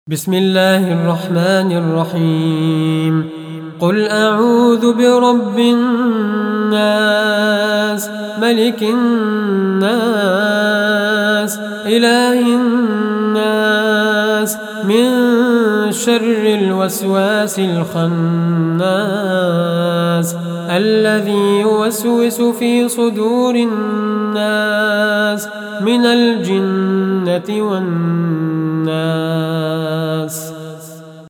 بسم الله الرحمن الرحيم. قل أعوذ برب الناس، ملك الناس، إله الناس، من شر الوسواس الخناس الذي يوسوس في صدور الناس من الجنة والناس.